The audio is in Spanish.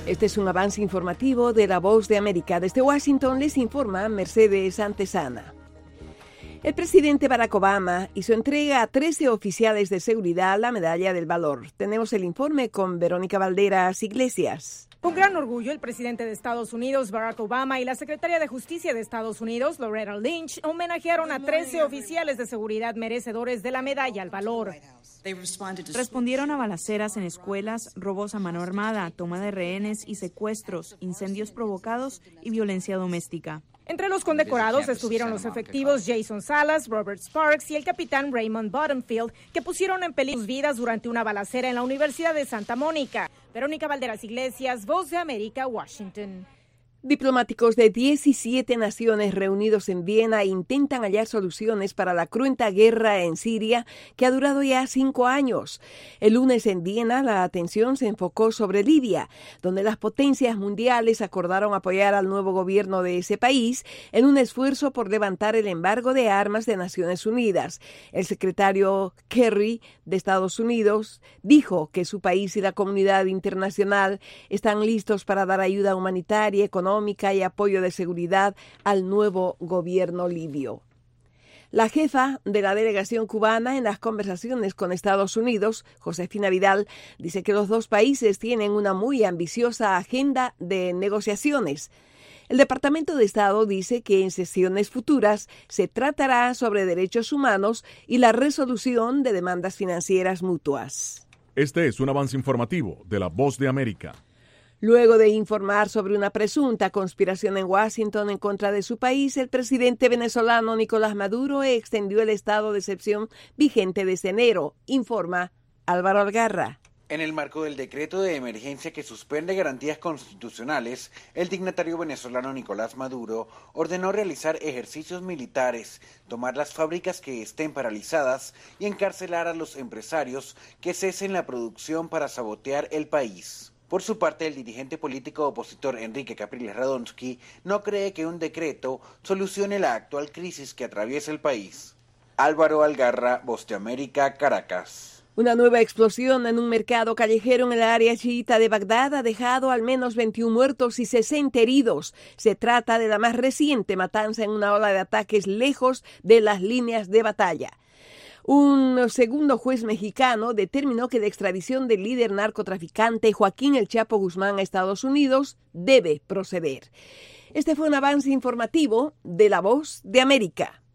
Este es un avance informativo de La Voz de América. Desde Washington les informa Mercedes Antesana. El presidente Barack Obama hizo entrega a 13 oficiales de seguridad la Medalla del Valor. Tenemos el informe con Verónica Valderas Iglesias. Con gran orgullo, el presidente de Estados Unidos, Barack Obama, y la secretaria de Justicia de Estados Unidos, Loretta Lynch, homenajearon a 13 oficiales de seguridad merecedores de la Medalla al Valor. Respondieron a balaceras en escuelas, robos a mano armada, toma de rehenes y secuestros, incendios provocados y violencia doméstica. Entre los condecorados estuvieron los efectivos Jason Salas, Robert Sparks y el capitán Raymond Bottomfield, que pusieron en peligro sus vidas durante una balacera en la Universidad de Santa Mónica. Verónica Valderas Iglesias, Voz de América, Washington. Diplomáticos de 17 naciones reunidos en Viena intentan hallar soluciones para la cruenta guerra en Siria que ha durado ya 5 años. El lunes en Viena la atención se enfocó sobre Libia, donde las potencias mundiales acordaron apoyar al nuevo gobierno de ese país en un esfuerzo por levantar el embargo de armas de Naciones Unidas. El secretario Kerry de Estados Unidos dijo que su país y la comunidad internacional están listos para dar ayuda humanitaria, económica y apoyo de seguridad al nuevo gobierno libio. La jefa de la delegación cubana en las conversaciones con Estados Unidos, Josefina Vidal, dice que los dos países tienen una muy ambiciosa agenda de negociaciones. El Departamento de Estado dice que en sesiones futuras se tratará sobre derechos humanos y la resolución de demandas financieras mutuas. Este es un avance informativo de La Voz de América. Luego de informar sobre una presunta conspiración en Washington en contra de su país, el presidente venezolano Nicolás Maduro extendió el estado de excepción vigente desde enero, informa Álvaro Algarra. En el marco del decreto de emergencia que suspende garantías constitucionales, el dignatario venezolano Nicolás Maduro ordenó realizar ejercicios militares, tomar las fábricas que estén paralizadas y encarcelar a los empresarios que cesen la producción para sabotear el país. Por su parte, el dirigente político opositor Enrique Capriles Radonsky no cree que un decreto solucione la actual crisis que atraviesa el país. Álvaro Algarra, Voz de América, Caracas. Una nueva explosión en un mercado callejero en el área chiita de Bagdad ha dejado al menos 21 muertos y 60 heridos. Se trata de la más reciente matanza en una ola de ataques lejos de las líneas de batalla. Un segundo juez mexicano determinó que la extradición del líder narcotraficante Joaquín El Chapo Guzmán a Estados Unidos debe proceder. Este fue un avance informativo de La Voz de América.